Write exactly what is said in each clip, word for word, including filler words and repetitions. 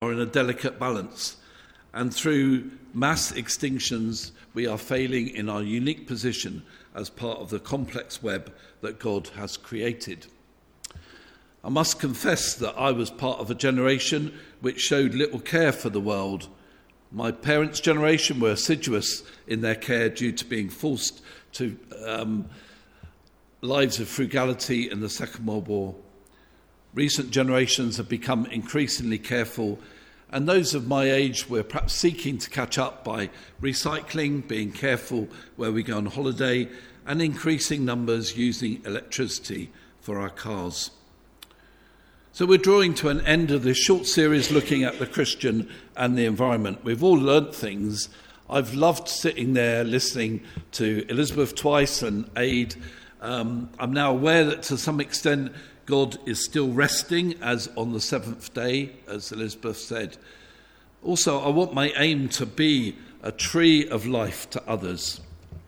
are in a delicate balance, and through mass extinctions, we are failing in our unique position as part of the complex web that God has created. I must confess that I was part of a generation which showed little care for the world. My parents' generation were assiduous in their care due to being forced to um, lives of frugality in the Second World War. Recent generations have become increasingly careful, and those of my age were perhaps seeking to catch up by recycling, being careful where we go on holiday, and increasing numbers using electricity for our cars. So we're drawing to an end of this short series looking at the Christian and the environment. We've all learnt things. I've loved sitting there listening to Elizabeth twice and Aid. Um, I'm now aware that to some extent God is still resting, as on the seventh day, as Elizabeth said. Also, I want my aim to be a tree of life to others.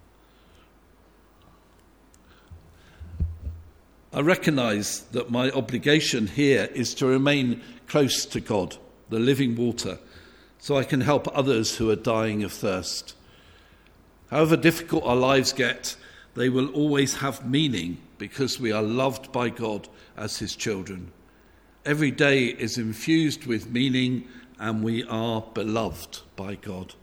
I recognise that my obligation here is to remain close to God, the living water, so I can help others who are dying of thirst. However difficult our lives get, they will always have meaning because we are loved by God as his children. Every day is infused with meaning and we are beloved by God.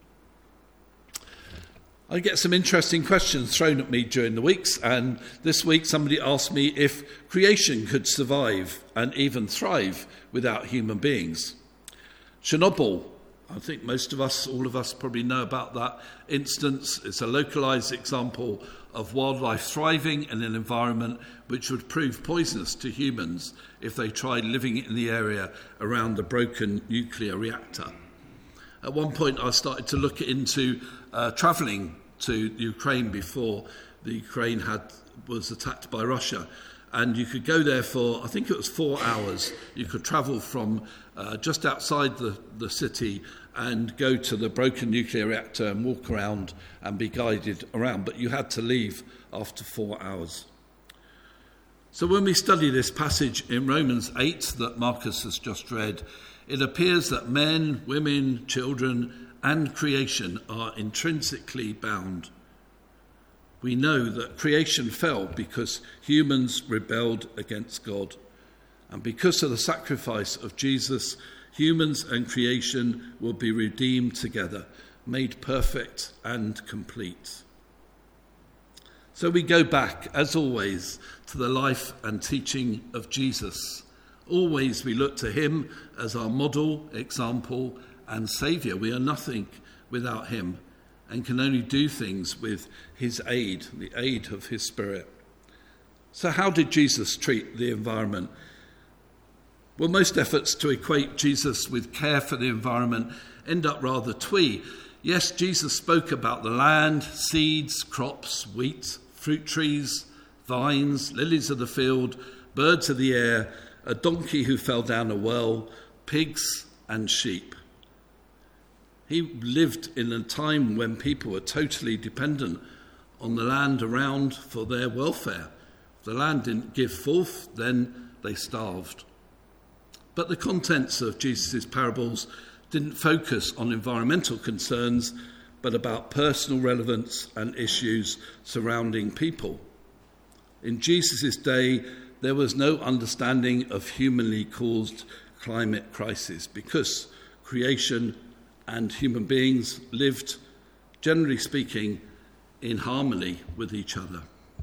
I get some interesting questions thrown at me during the weeks, and this week somebody asked me if creation could survive and even thrive without human beings. Chernobyl, I think most of us, all of us probably know about that instance. It's a localised example of wildlife thriving in an environment which would prove poisonous to humans if they tried living in the area around the broken nuclear reactor. At one point I started to look into uh, travelling to Ukraine before the Ukraine had was attacked by Russia. And you could go there for, I think it was four hours. You could travel from uh, just outside the, the city and go to the broken nuclear reactor and walk around and be guided around. But you had to leave after four hours. So when we study this passage in Romans eight that Marcus has just read, it appears that men, women, children, and creation are intrinsically bound. We know that creation fell because humans rebelled against God. And because of the sacrifice of Jesus, humans and creation will be redeemed together, made perfect and complete. So we go back, as always, to the life and teaching of Jesus. Always we look to him as our model, example, and saviour. We are nothing without him, and can only do things with his aid, the aid of his Spirit. So how did Jesus treat the environment? Well, most efforts to equate Jesus with care for the environment end up rather twee. Yes, Jesus spoke about the land, seeds, crops, wheat, fruit trees, vines, lilies of the field, birds of the air, a donkey who fell down a well, pigs and sheep. He lived in a time when people were totally dependent on the land around for their welfare. If the land didn't give forth, then they starved. But the contents of Jesus' parables didn't focus on environmental concerns, but about personal relevance and issues surrounding people. In Jesus' day, there was no understanding of humanly caused climate crisis because creation and human beings lived, generally speaking, in harmony with each other.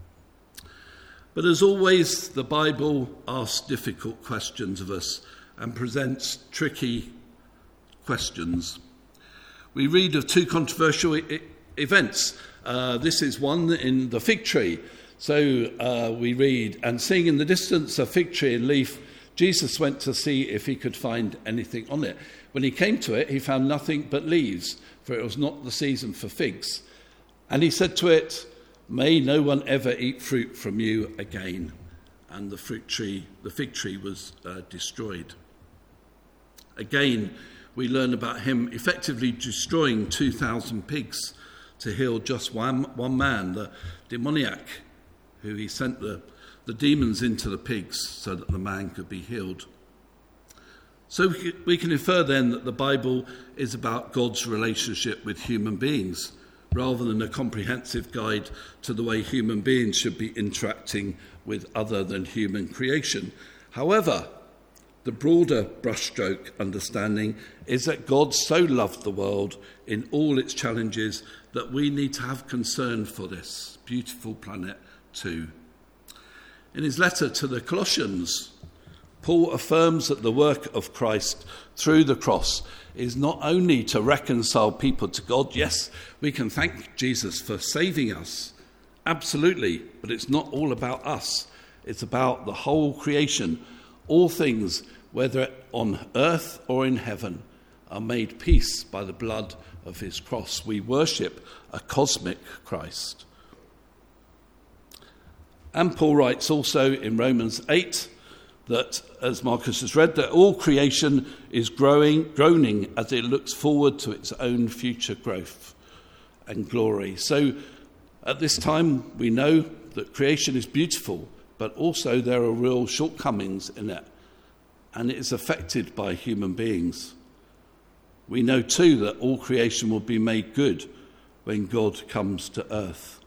But as always, the Bible asks difficult questions of us and presents tricky questions. We read of two controversial I- events. Uh, this is one in the fig tree. So uh, we read, and seeing in the distance a fig tree in leaf, Jesus went to see if he could find anything on it. When he came to it, he found nothing but leaves, for it was not the season for figs. And he said to it, "May no one ever eat fruit from you again." And the fruit tree, the fig tree was uh, destroyed. Again, we learn about him effectively destroying two thousand pigs to heal just one, one man, the demoniac, who he sent the, the demons into the pigs so that the man could be healed. So we can infer then that the Bible is about God's relationship with human beings, rather than a comprehensive guide to the way human beings should be interacting with other than human creation. However, the broader brushstroke understanding is that God so loved the world in all its challenges that we need to have concern for this beautiful planet too. In his letter to the Colossians, Paul affirms that the work of Christ through the cross is not only to reconcile people to God. Yes, we can thank Jesus for saving us, absolutely, but it's not all about us. It's about the whole creation. All things, whether on earth or in heaven, are made peace by the blood of his cross. We worship a cosmic Christ. And Paul writes also in Romans eight that, as Marcus has read, that all creation is growing, groaning as it looks forward to its own future growth and glory. So at this time we know that creation is beautiful, but also there are real shortcomings in it, and it is affected by human beings. We know too that all creation will be made good when God comes to earth.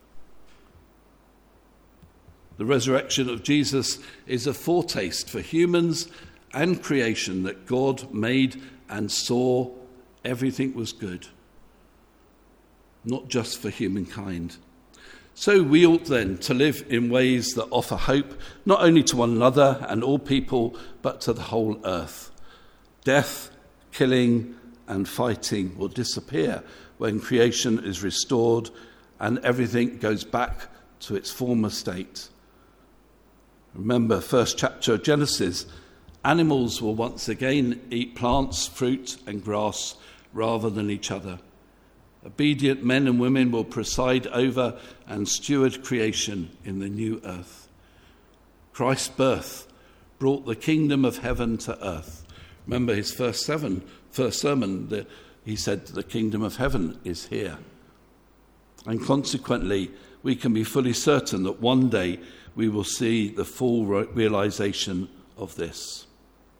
The resurrection of Jesus is a foretaste for humans and creation that God made and saw everything was good, not just for humankind. So we ought then to live in ways that offer hope, not only to one another and all people, but to the whole earth. Death, killing, and fighting will disappear when creation is restored and everything goes back to its former state. Remember, first chapter of Genesis, animals will once again eat plants, fruit, and grass rather than each other. Obedient men and women will preside over and steward creation in the new earth. Christ's birth brought the kingdom of heaven to earth. Remember his first seven, first sermon, the, he said the kingdom of heaven is here. And consequently, we can be fully certain that one day we will see the full realization of this.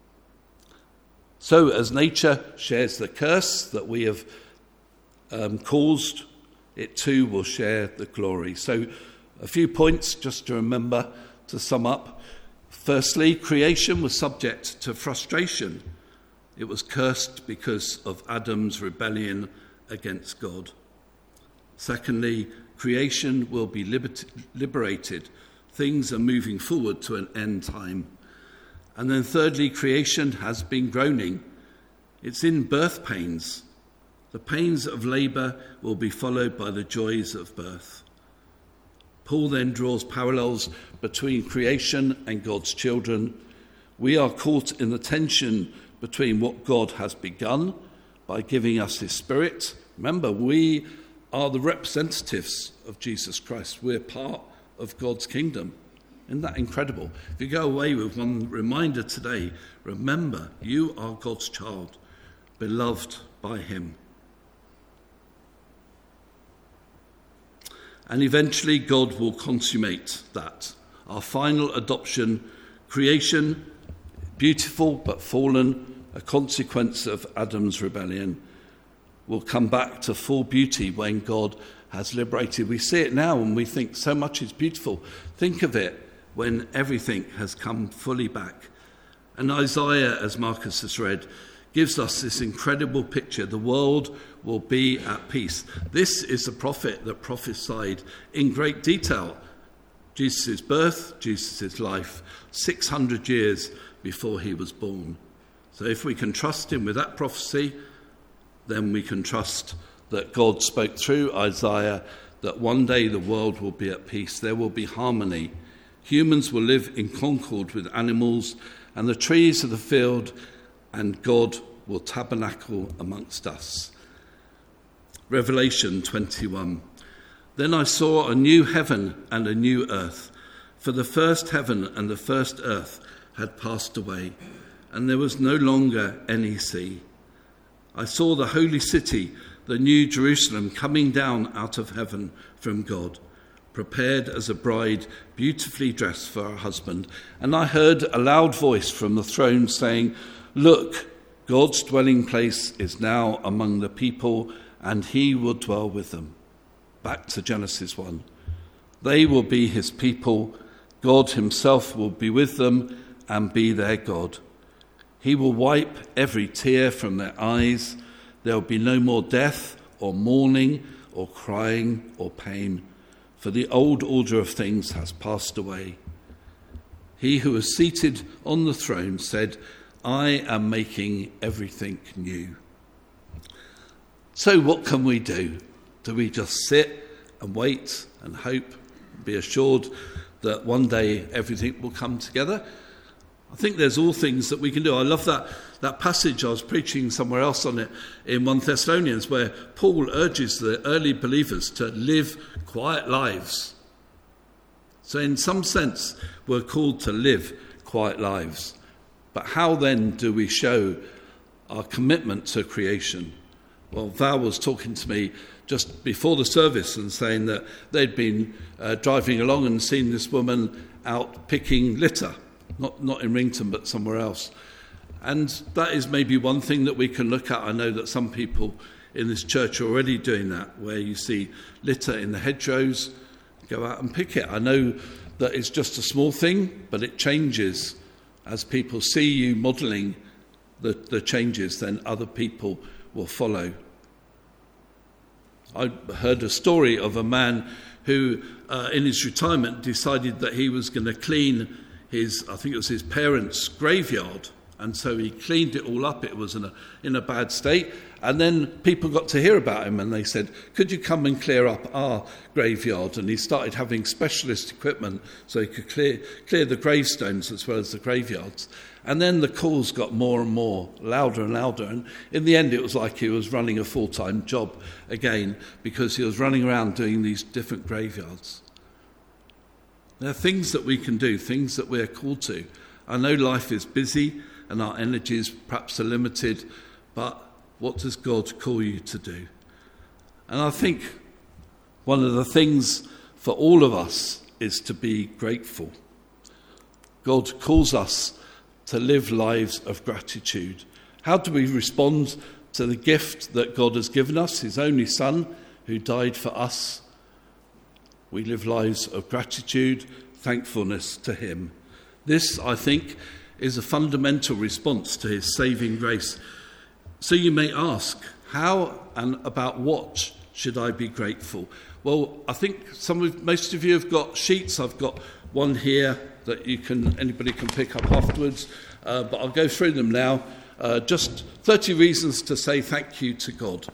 So as nature shares the curse that we have um, caused, it too will share the glory. So a few points just to remember to sum up. Firstly, creation was subject to frustration. It was cursed because of Adam's rebellion against God. Secondly, creation will be liber- liberated. Things are moving forward to an end time. And then thirdly, creation has been groaning. It's in birth pains. The pains of labour will be followed by the joys of birth. Paul then draws parallels between creation and God's children. We are caught in the tension between what God has begun by giving us his Spirit. Remember, we are the representatives of Jesus Christ. We're part of God's kingdom. Isn't that incredible? If you go away with one reminder today, remember, you are God's child, beloved by him. And eventually God will consummate that. Our final adoption, creation, beautiful but fallen, a consequence of Adam's rebellion, will come back to full beauty when God has liberated. We see it now and we think so much is beautiful. Think of it when everything has come fully back. And Isaiah, as Marcus has read, gives us this incredible picture. The world will be at peace. This is the prophet that prophesied in great detail Jesus' birth, Jesus' life, six hundred years before he was born. So if we can trust him with that prophecy, then we can trust that God spoke through Isaiah that one day the world will be at peace. There will be harmony. Humans will live in concord with animals and the trees of the field, and God will tabernacle amongst us. Revelation twenty-one. Then I saw a new heaven and a new earth, for the first heaven and the first earth had passed away, and there was no longer any sea. I saw the holy city, the new Jerusalem, coming down out of heaven from God, prepared as a bride beautifully dressed for her husband. And I heard a loud voice from the throne saying, Look, God's dwelling place is now among the people, and he will dwell with them. Back to Genesis one. They will be his people. God himself will be with them and be their God. He will wipe every tear from their eyes. There will be no more death or mourning or crying or pain, for the old order of things has passed away. He who was seated on the throne said, I am making everything new. So what can we do? Do we just sit and wait and hope, and be assured that one day everything will come together? I think there's all things that we can do. I love that, that passage. I was preaching somewhere else on it in First Thessalonians, where Paul urges the early believers to live quiet lives. So in some sense, we're called to live quiet lives. But how then do we show our commitment to creation? Well, Val was talking to me just before the service and saying that they'd been uh, driving along and seen this woman out picking litter, not, not in Rington, but somewhere else. And that is maybe one thing that we can look at. I know that some people in this church are already doing that, where you see litter in the hedgerows, go out and pick it. I know that it's just a small thing, but it changes. As people see you modelling the, the changes, then other people will follow. I heard a story of a man who, uh, in his retirement, decided that he was going to clean his, I think it was his parents' graveyard. And so he cleaned it all up. It was in a, in a bad state. And then people got to hear about him and they said, could you come and clear up our graveyard? And he started having specialist equipment so he could clear, clear the gravestones as well as the graveyards. And then the calls got more and more, louder and louder. And in the end, it was like he was running a full-time job again, because he was running around doing these different graveyards. There are things that we can do, things that we're called to. I know life is busy and our energies perhaps are limited, but what does God call you to do? And I think one of the things for all of us is to be grateful. God calls us to live lives of gratitude. How do we respond to the gift that God has given us, his only Son, who died for us? We live lives of gratitude, thankfulness to him. This, I think, is a fundamental response to his saving grace. So you may ask, how and about what should I be grateful? Well, I think some of, most of you have got sheets. I've got one here that you can anybody can pick up afterwards, uh, but I'll go through them now. Uh, just thirty reasons to say thank you to God.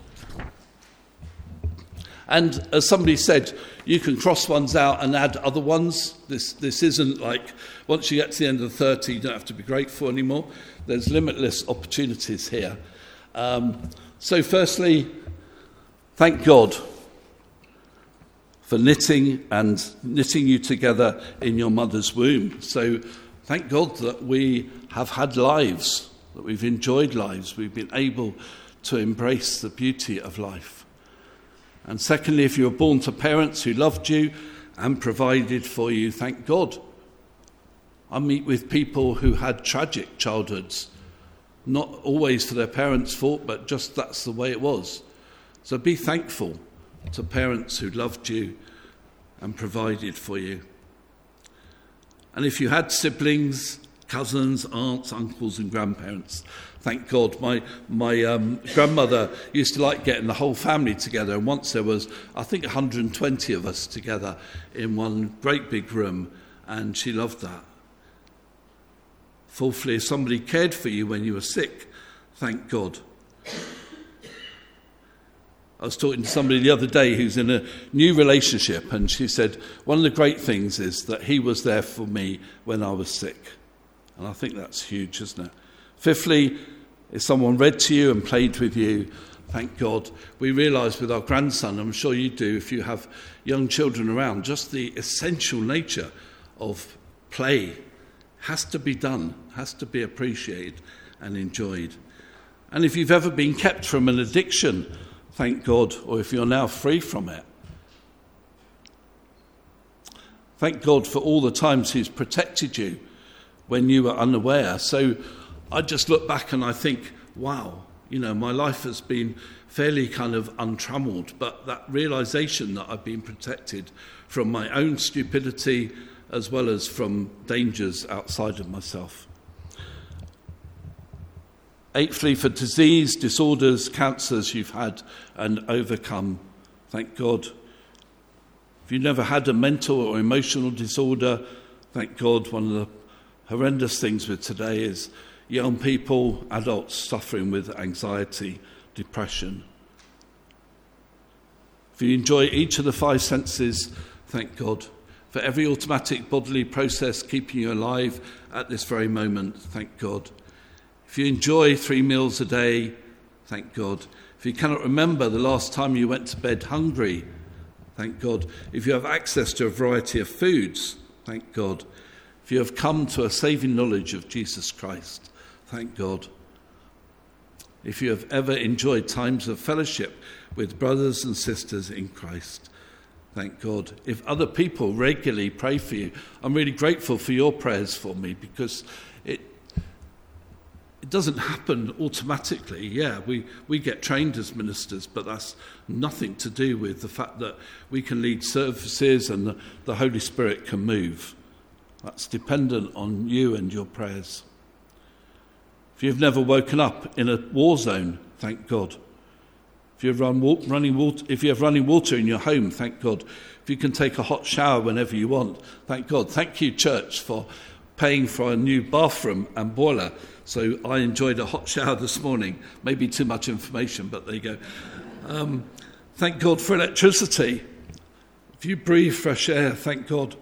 And as somebody said, you can cross ones out and add other ones. This this isn't like once you get to the end of thirty, you don't have to be grateful anymore. There's limitless opportunities here. Um, so firstly, thank God for knitting and knitting you together in your mother's womb. So thank God that we have had lives, that we've enjoyed lives, we've been able to embrace the beauty of life. And secondly, if you were born to parents who loved you and provided for you, thank God. I meet with people who had tragic childhoods, not always for their parents' fault, but just that's the way it was. So be thankful to parents who loved you and provided for you. And if you had siblings, cousins, aunts, uncles and grandparents, thank God. My my um, grandmother used to like getting the whole family together, and once there was, I think, one hundred twenty of us together in one great big room, and she loved that. Fourthly, if somebody cared for you when you were sick, thank God. I was talking to somebody the other day who's in a new relationship, and she said, one of the great things is that he was there for me when I was sick. And I think that's huge, isn't it? Fifthly, if someone read to you and played with you, thank God. We realise with our grandson, I'm sure you do if you have young children around, just the essential nature of play has to be done, has to be appreciated and enjoyed. And if you've ever been kept from an addiction, thank God, or if you're now free from it. Thank God for all the times he's protected you when you were unaware. So I just look back and I think, wow, you know, my life has been fairly kind of untrammeled, but that realization that I've been protected from my own stupidity as well as from dangers outside of myself. Eighthly, for disease, disorders, cancers you've had and overcome, thank God. If you've never had a mental or emotional disorder, thank God. One of the horrendous things with today is young people, adults suffering with anxiety, depression. If you enjoy each of the five senses, thank God. For every automatic bodily process keeping you alive at this very moment, thank God. If you enjoy three meals a day, thank God. If you cannot remember the last time you went to bed hungry, thank God. If you have access to a variety of foods, thank God. If you have come to a saving knowledge of Jesus Christ, thank God. If you have ever enjoyed times of fellowship with brothers and sisters in Christ, thank God. If other people regularly pray for you, I'm really grateful for your prayers for me, because it it doesn't happen automatically. Yeah, we, we get trained as ministers, but that's nothing to do with the fact that we can lead services and the, the Holy Spirit can move. That's dependent on you and your prayers. If you've never woken up in a war zone, thank God. If you have run, running water, if you have running water in your home, thank God. If you can take a hot shower whenever you want, thank God. Thank you, church, for paying for a new bathroom and boiler. So I enjoyed a hot shower this morning. Maybe too much information, but there you go. Um, thank God for electricity. If you breathe fresh air, thank God.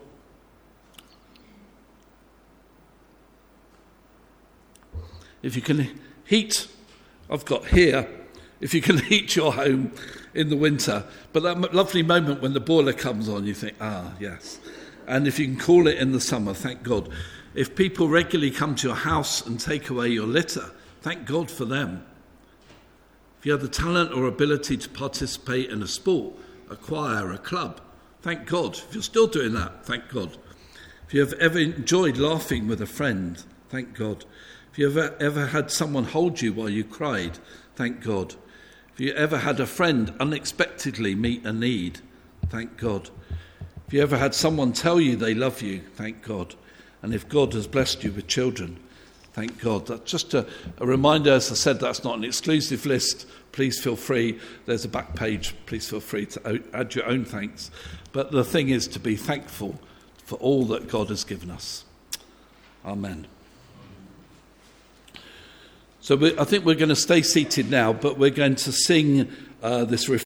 If you can heat, I've got here, if you can heat your home in the winter, but that lovely moment when the boiler comes on, you think, ah, yes. And if you can cool it in the summer, thank God. If people regularly come to your house and take away your litter, thank God for them. If you have the talent or ability to participate in a sport, a choir, a club, thank God. If you're still doing that, thank God. If you have ever enjoyed laughing with a friend, thank God. If you ever, ever had someone hold you while you cried, thank God. If you ever had a friend unexpectedly meet a need, thank God. If you ever had someone tell you they love you, thank God. And if God has blessed you with children, thank God. That's just a, a reminder, as I said, that's not an exclusive list. Please feel free. There's a back page. Please feel free to add your own thanks. But the thing is to be thankful for all that God has given us. Amen. So we, I think we're going to stay seated now, but we're going to sing uh, this refrain.